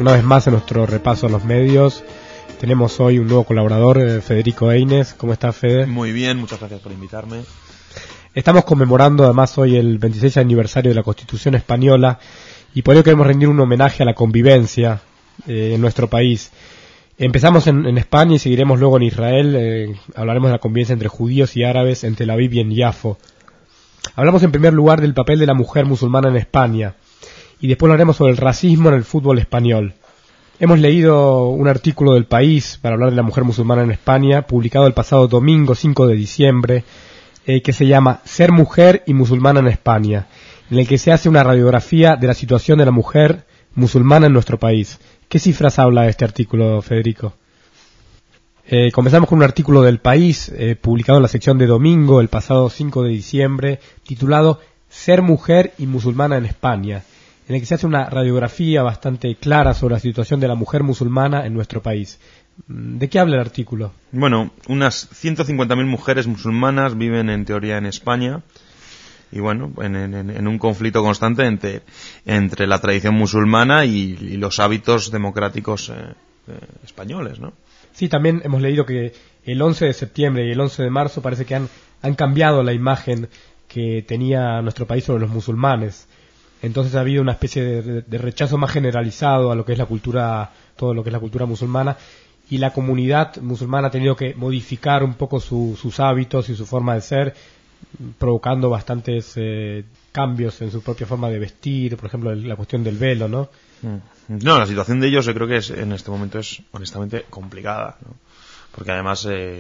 una vez más en nuestro repaso a los medios. Tenemos hoy un nuevo colaborador, Federico Eines. ¿Cómo estás, Fede? Muy bien, muchas gracias por invitarme. Estamos conmemorando además hoy el 26 aniversario de la Constitución Española y por ello queremos rendir un homenaje a la convivencia en nuestro país. Empezamos en España y seguiremos luego en Israel. Hablaremos de la convivencia entre judíos y árabes en Tel Aviv y en Yafo. Hablamos en primer lugar del papel de la mujer musulmana en España y después hablaremos sobre el racismo en el fútbol español. Hemos leído un artículo del País para hablar de la mujer musulmana en España, publicado el pasado domingo 5 de diciembre, que se llama Ser mujer y musulmana en España, en el que se hace una radiografía de la situación de la mujer musulmana en nuestro país. ¿Qué cifras habla este artículo, Federico? Comenzamos con un artículo del País, publicado en la sección de domingo, el pasado 5 de diciembre, titulado Ser mujer y musulmana en España, en el que se hace una radiografía bastante clara sobre la situación de la mujer musulmana en nuestro país. ¿De qué habla el artículo? Bueno, unas 150.000 mujeres musulmanas viven en teoría en España y bueno, en un conflicto constante entre la tradición musulmana y los hábitos democráticos españoles, ¿no? Sí, también hemos leído que el 11 de septiembre y el 11 de marzo parece que han cambiado la imagen que tenía nuestro país sobre los musulmanes. Entonces ha habido una especie de rechazo más generalizado a lo que es la cultura, todo lo que es la cultura musulmana, y la comunidad musulmana ha tenido que modificar un poco sus hábitos y su forma de ser, provocando bastantes cambios en su propia forma de vestir, por ejemplo la cuestión del velo, ¿no? No, la situación de ellos yo creo que en este momento es honestamente complicada, ¿no? Porque además,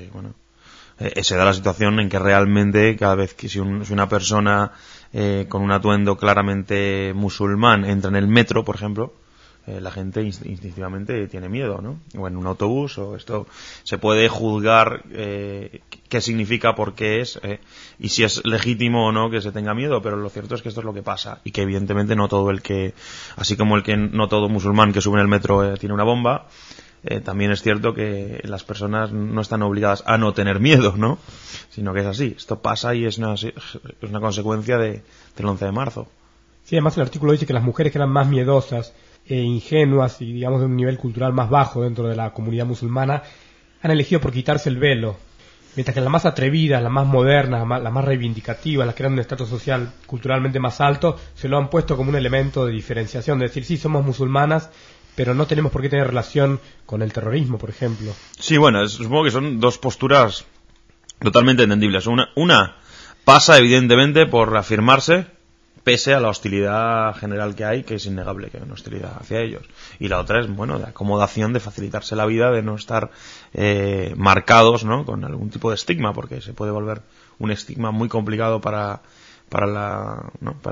se da la situación en que realmente cada vez que si una persona con un atuendo claramente musulmán entra en el metro, por ejemplo, la gente instintivamente tiene miedo, ¿no? O en un autobús, o esto se puede juzgar qué significa, por qué es, y si es legítimo o no que se tenga miedo, pero lo cierto es que esto es lo que pasa, y que evidentemente no todo así como no todo musulmán que sube en el metro tiene una bomba, también es cierto que las personas no están obligadas a no tener miedo, ¿no? Sino que es así, esto pasa y es una consecuencia del 11 de marzo. Sí, además el artículo dice que las mujeres que eran más miedosas ingenuas y digamos de un nivel cultural más bajo dentro de la comunidad musulmana han elegido por quitarse el velo, mientras que las más atrevidas, las más modernas, las más reivindicativas, las que eran de un estatus social culturalmente más alto, se lo han puesto como un elemento de diferenciación, de decir sí somos musulmanas, pero no tenemos por qué tener relación con el terrorismo, por ejemplo. Sí, bueno, supongo que son dos posturas totalmente entendibles. Una pasa evidentemente por afirmarse pese a la hostilidad general que hay, que es innegable que hay una hostilidad hacia ellos. Y la otra es, de acomodación, de facilitarse la vida, de no estar marcados, ¿no?, con algún tipo de estigma, porque se puede volver un estigma muy complicado para la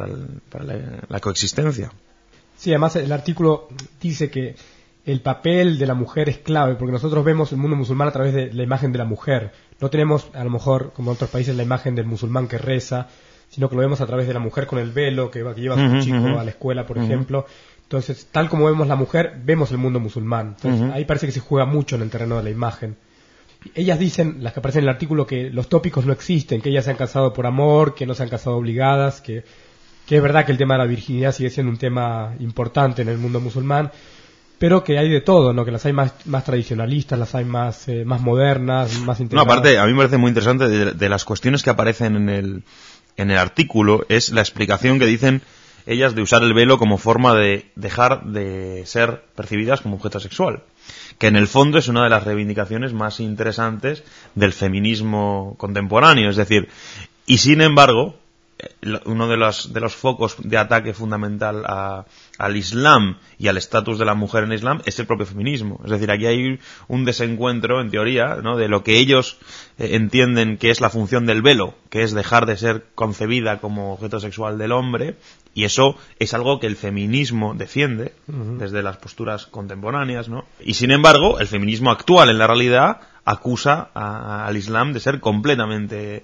coexistencia. Sí, además el artículo dice que el papel de la mujer es clave, porque nosotros vemos el mundo musulmán a través de la imagen de la mujer. No tenemos, a lo mejor, como en otros países, la imagen del musulmán que reza, sino que lo vemos a través de la mujer con el velo, que lleva a su chico a la escuela, por ejemplo. Entonces, tal como vemos la mujer, vemos el mundo musulmán. Entonces, ahí parece que se juega mucho en el terreno de la imagen. Ellas dicen, las que aparecen en el artículo, que los tópicos no existen, que ellas se han casado por amor, que no se han casado obligadas, que es verdad que el tema de la virginidad sigue siendo un tema importante en el mundo musulmán, pero que hay de todo, ¿no? Que las hay más tradicionalistas, las hay más modernas, más integradas. No, aparte, a mí me parece muy interesante de las cuestiones que aparecen en el artículo, es la explicación que dicen ellas de usar el velo como forma de dejar de ser percibidas como objeto sexual, que en el fondo es una de las reivindicaciones más interesantes del feminismo contemporáneo, es decir, y sin embargo, uno de los focos de ataque fundamental al Islam y al estatus de la mujer en Islam es el propio feminismo. Es decir, aquí hay un desencuentro, en teoría, ¿no?, de lo que ellos entienden que es la función del velo, que es dejar de ser concebida como objeto sexual del hombre, y eso es algo que el feminismo defiende desde las posturas contemporáneas, ¿no? Y sin embargo, el feminismo actual en la realidad acusa al Islam de ser completamente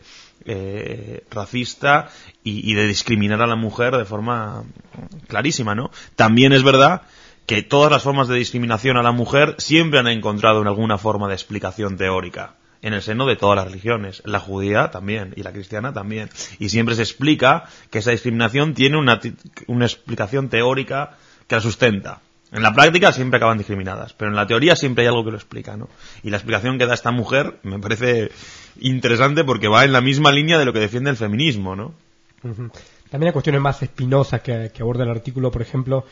racista y de discriminar a la mujer de forma clarísima, ¿no? También es verdad que todas las formas de discriminación a la mujer siempre han encontrado en alguna forma de explicación teórica en el seno de todas las religiones, la judía también y la cristiana también, y siempre se explica que esa discriminación tiene una explicación teórica que la sustenta. En la práctica siempre acaban discriminadas, pero en la teoría siempre hay algo que lo explica, ¿no? Y la explicación que da esta mujer me parece interesante porque va en la misma línea de lo que defiende el feminismo, ¿no? Uh-huh. También hay cuestiones más espinosas que aborda el artículo, por ejemplo,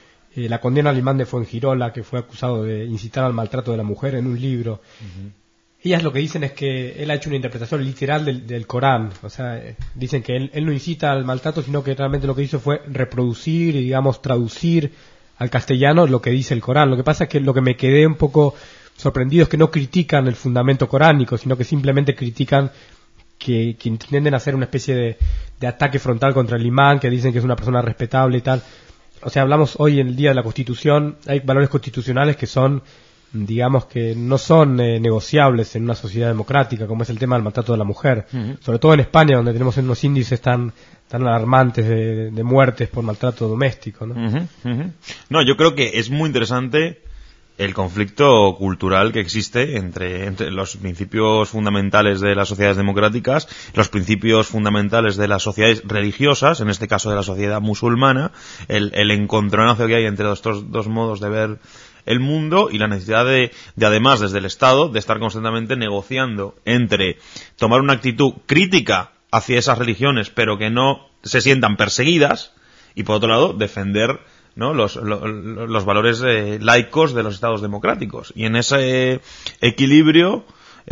la condena al imán de Fuengirola, que fue acusado de incitar al maltrato de la mujer en un libro. Uh-huh. Ellas lo que dicen es que él ha hecho una interpretación literal del Corán, o sea, dicen que él no incita al maltrato, sino que realmente lo que hizo fue reproducir y, digamos, traducir al castellano lo que dice el Corán. Lo que pasa es que lo que me quedé un poco sorprendido es que no critican el fundamento coránico, sino que simplemente critican que intenten hacer una especie de ataque frontal contra el imán, que dicen que es una persona respetable y tal. O sea, hablamos hoy en el día de la Constitución, hay valores constitucionales que son, digamos, que no son negociables en una sociedad democrática, como es el tema del maltrato de la mujer. Uh-huh. Sobre todo en España, donde tenemos unos índices tan alarmantes de muertes por maltrato doméstico, ¿no? Uh-huh, uh-huh. No, yo creo que es muy interesante el conflicto cultural que existe entre los principios fundamentales de las sociedades democráticas, los principios fundamentales de las sociedades religiosas, en este caso de la sociedad musulmana, el encontronazo que hay entre estos dos modos de ver el mundo y la necesidad de además desde el Estado de estar constantemente negociando entre tomar una actitud crítica hacia esas religiones pero que no se sientan perseguidas y por otro lado defender, ¿no?, los valores laicos de los estados democráticos, y en ese equilibrio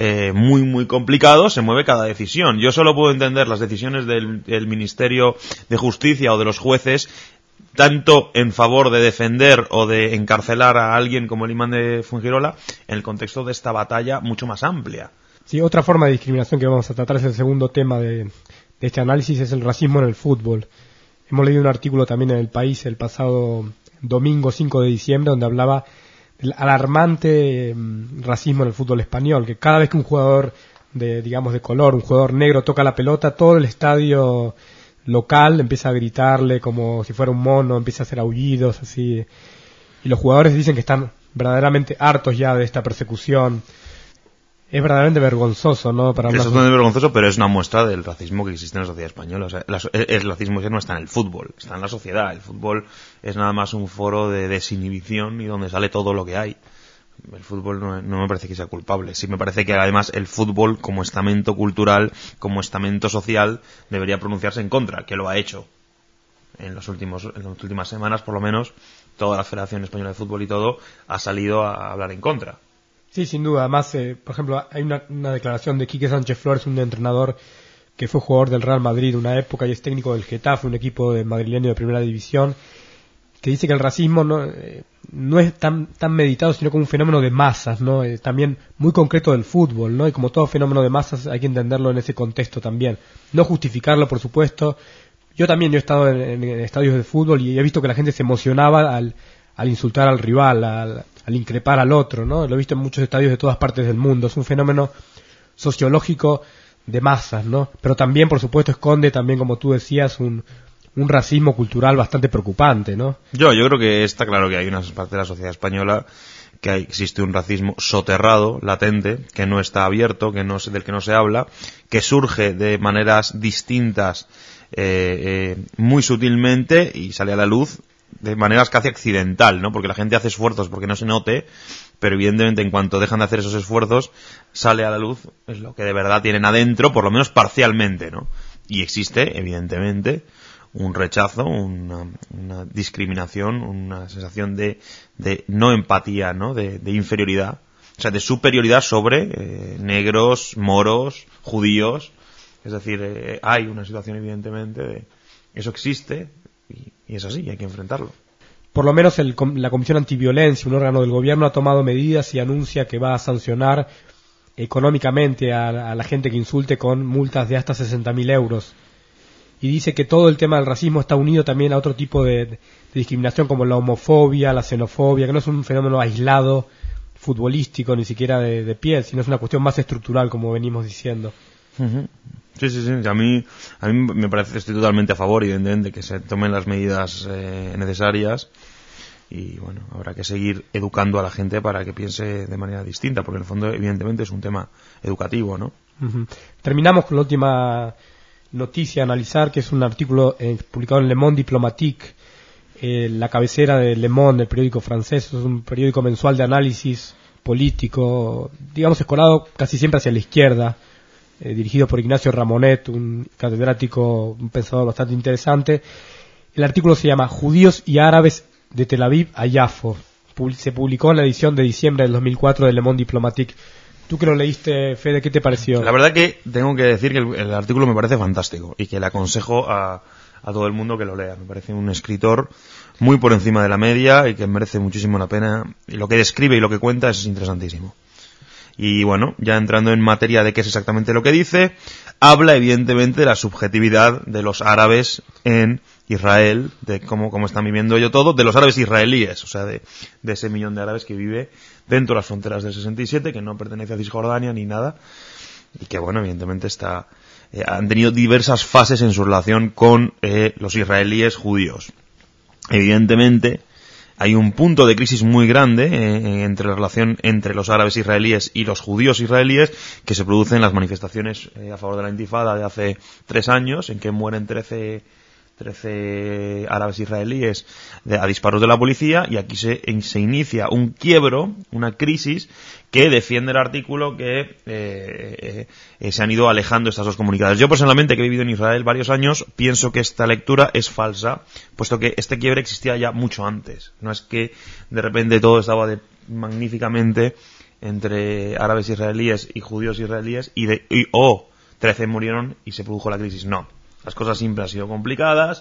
muy muy complicado se mueve cada decisión. Yo solo puedo entender las decisiones del Ministerio de Justicia o de los jueces tanto en favor de defender o de encarcelar a alguien como el imán de Fuengirola en el contexto de esta batalla mucho más amplia. Sí, otra forma de discriminación que vamos a tratar es el segundo tema de este análisis, es el racismo en el fútbol. Hemos leído un artículo también en El País el pasado domingo 5 de diciembre donde hablaba del alarmante racismo en el fútbol español, que cada vez que un jugador de color, un jugador negro toca la pelota, todo el estadio local empieza a gritarle como si fuera un mono, empieza a hacer aullidos así, y los jugadores dicen que están verdaderamente hartos ya de esta persecución. Es verdaderamente vergonzoso, ¿no? Es totalmente vergonzoso, pero es una muestra del racismo que existe en la sociedad española. O sea, el racismo ya no está en el fútbol, está en la sociedad. El fútbol es nada más un foro de desinhibición y donde sale todo lo que hay. El fútbol no me parece que sea culpable. Sí me parece que además el fútbol como estamento cultural, como estamento social, debería pronunciarse en contra, que lo ha hecho. En las últimas semanas, por lo menos, toda la Federación Española de Fútbol y todo ha salido a hablar en contra. Sí, sin duda. Además, por ejemplo, hay una declaración de Quique Sánchez Flores, un entrenador que fue jugador del Real Madrid una época y es técnico del Getafe, un equipo madrileño de primera división, que dice que el racismo no es tan meditado, sino como un fenómeno de masas, ¿no? También muy concreto del fútbol, ¿no? Y como todo fenómeno de masas hay que entenderlo en ese contexto también. No justificarlo, por supuesto. Yo he estado en estadios de fútbol y he visto que la gente se emocionaba al insultar al rival, al increpar al otro, ¿no? Lo he visto en muchos estadios de todas partes del mundo. Es un fenómeno sociológico de masas, ¿no? Pero también, por supuesto, esconde también, como tú decías, un racismo cultural bastante preocupante, ¿no? Yo creo que está claro que hay una parte de la sociedad española que existe un racismo soterrado, latente, que no está abierto, del que no se habla, que surge de maneras distintas, muy sutilmente y sale a la luz de maneras casi accidental, ¿no? Porque la gente hace esfuerzos porque no se note, pero evidentemente en cuanto dejan de hacer esos esfuerzos sale a la luz es lo que de verdad tienen adentro, por lo menos parcialmente, ¿no? Y existe, evidentemente, un rechazo, una discriminación, una sensación de no empatía, ¿no? De inferioridad, o sea, de superioridad sobre negros, moros, judíos. Es decir, hay una situación evidentemente de eso existe y es así, hay que enfrentarlo. Por lo menos la Comisión Antiviolencia, un órgano del gobierno, ha tomado medidas y anuncia que va a sancionar económicamente a la gente que insulte con multas de hasta 60.000 euros. Y dice que todo el tema del racismo está unido también a otro tipo de discriminación como la homofobia, la xenofobia, que no es un fenómeno aislado, futbolístico, ni siquiera de piel, sino es una cuestión más estructural, como venimos diciendo. Uh-huh. Sí. A mí me parece que estoy totalmente a favor, evidentemente, que se tomen las medidas necesarias y, bueno, habrá que seguir educando a la gente para que piense de manera distinta, porque en el fondo, evidentemente, es un tema educativo, ¿no? Uh-huh. Terminamos con la última noticia a analizar, que es un artículo publicado en Le Monde Diplomatique, la cabecera de Le Monde, el periódico francés. Es un periódico mensual de análisis político, digamos, escolado casi siempre hacia la izquierda, dirigido por Ignacio Ramonet, un catedrático, un pensador bastante interesante. El artículo se llama Judíos y árabes de Tel Aviv a Yafo. Se publicó en la edición de diciembre del 2004 de Le Monde Diplomatique. Tú que lo leíste, Fede, ¿qué te pareció? La verdad que tengo que decir que el artículo me parece fantástico y que le aconsejo a todo el mundo que lo lea. Me parece un escritor muy por encima de la media y que merece muchísimo la pena. Y lo que describe y lo que cuenta es interesantísimo. Y bueno, ya entrando en materia de qué es exactamente lo que dice, habla evidentemente de la subjetividad de los árabes en Israel, de cómo están viviendo ello todo, de los árabes israelíes, o sea, de ese millón de árabes que vive dentro de las fronteras del 67, que no pertenece a Cisjordania ni nada, y que bueno, evidentemente han tenido diversas fases en su relación con los israelíes judíos. Evidentemente, hay un punto de crisis muy grande entre la relación entre los árabes israelíes y los judíos israelíes, que se producen las manifestaciones a favor de la Intifada de hace 3 años, en que mueren 13 árabes israelíes a disparos de la policía, y aquí se inicia un quiebro, una crisis, que defiende el artículo que se han ido alejando estas dos comunidades. Yo personalmente, que he vivido en Israel varios años, pienso que esta lectura es falsa, puesto que este quiebre existía ya mucho antes. No es que de repente todo estaba magníficamente entre árabes israelíes y judíos israelíes y 13 murieron y se produjo la crisis. No. Las cosas siempre han sido complicadas,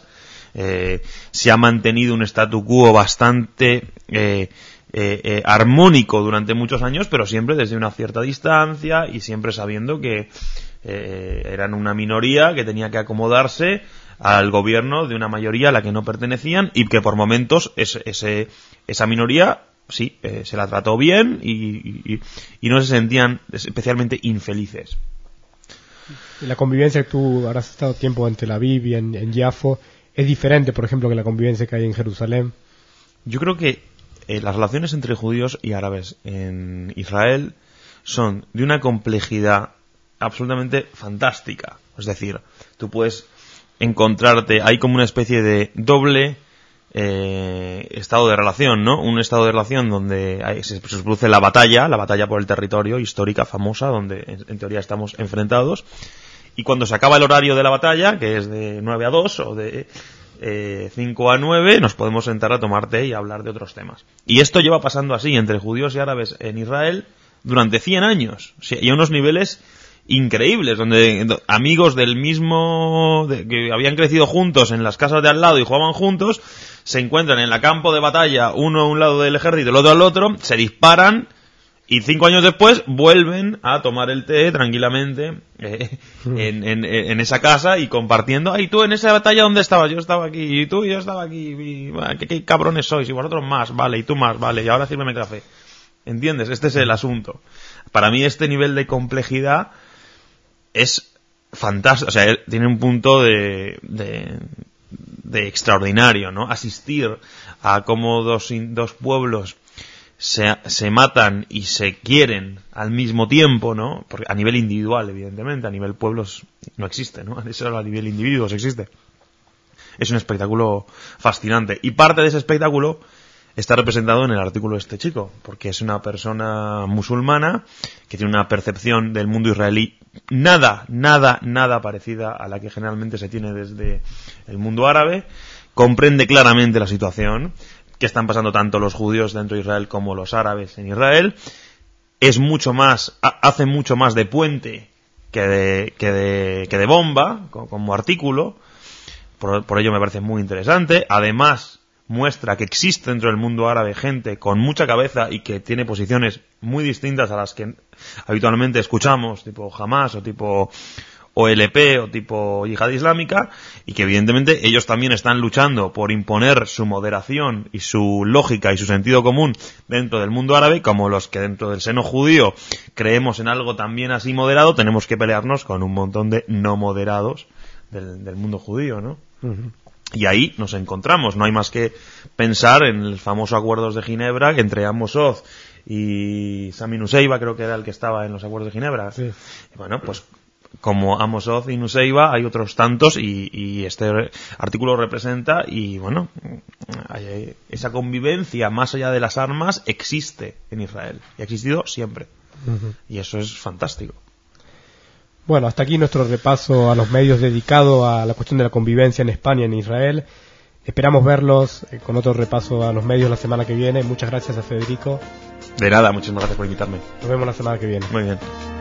se ha mantenido un statu quo bastante armónico durante muchos años, pero siempre desde una cierta distancia y siempre sabiendo que eran una minoría que tenía que acomodarse al gobierno de una mayoría a la que no pertenecían, y que por momentos esa minoría sí se la trató bien y no se sentían especialmente infelices. La convivencia, que tú habrás estado tiempo en Tel Aviv y en Yafo, es diferente, por ejemplo, que la convivencia que hay en Jerusalén. Yo creo que las relaciones entre judíos y árabes en Israel son de una complejidad absolutamente fantástica. Es decir, tú puedes encontrarte, hay como una especie de doble estado de relación, ¿no? Un estado de relación donde se produce la batalla por el territorio, histórica, famosa, donde en teoría estamos enfrentados, y cuando se acaba el horario de la batalla, que es de 9 a 2 o de 5 a 9, nos podemos sentar a tomar té y a hablar de otros temas. Y esto lleva pasando así entre judíos y árabes en Israel durante 100 años. O sea, y a unos niveles increíbles, donde amigos del mismo, que habían crecido juntos en las casas de al lado y jugaban juntos, se encuentran en el campo de batalla, uno a un lado del ejército, el otro al otro, se disparan, y 5 años después vuelven a tomar el té tranquilamente en esa casa y compartiendo. Ay, tú en esa batalla, ¿dónde estabas? Yo estaba aquí, y tú, yo estaba aquí, y, ¿qué cabrones sois? Y vosotros más, vale, y tú más, vale, y ahora sírveme café. ¿Entiendes? Este es el asunto. Para mí este nivel de complejidad es fantástico, o sea, tiene un punto de extraordinario, ¿no? Asistir a cómo dos pueblos se matan y se quieren al mismo tiempo, ¿no? Porque a nivel individual, evidentemente, a nivel pueblos no existe, ¿no? Eso a nivel individuos existe. Es un espectáculo fascinante, y parte de ese espectáculo está representado en el artículo de este chico, porque es una persona musulmana que tiene una percepción del mundo israelí nada parecida a la que generalmente se tiene desde el mundo árabe, comprende claramente la situación que están pasando tanto los judíos dentro de Israel como los árabes en Israel, hace mucho más de puente que de bomba como artículo, por ello me parece muy interesante. Además, muestra que existe dentro del mundo árabe gente con mucha cabeza y que tiene posiciones muy distintas a las que habitualmente escuchamos, tipo Hamas o tipo OLP o tipo Yihad Islámica, y que evidentemente ellos también están luchando por imponer su moderación y su lógica y su sentido común dentro del mundo árabe, como los que dentro del seno judío creemos en algo también así moderado, tenemos que pelearnos con un montón de no moderados del mundo judío, ¿no? Uh-huh. Y ahí nos encontramos, no hay más que pensar en el famoso Acuerdos de Ginebra entre Amos Oz y Sami Nusseibeh, creo que era el que estaba en los Acuerdos de Ginebra. Sí. Bueno, pues como Amos Oz y Nuseiba hay otros tantos y este artículo representa y bueno, esa convivencia más allá de las armas existe en Israel y ha existido siempre. Y eso es fantástico. Bueno, hasta aquí nuestro repaso a los medios dedicado a la cuestión de la convivencia en España y en Israel. Esperamos verlos con otro repaso a los medios la semana que viene. Muchas gracias a Federico. De nada, muchísimas gracias por invitarme. Nos vemos la semana que viene. Muy bien.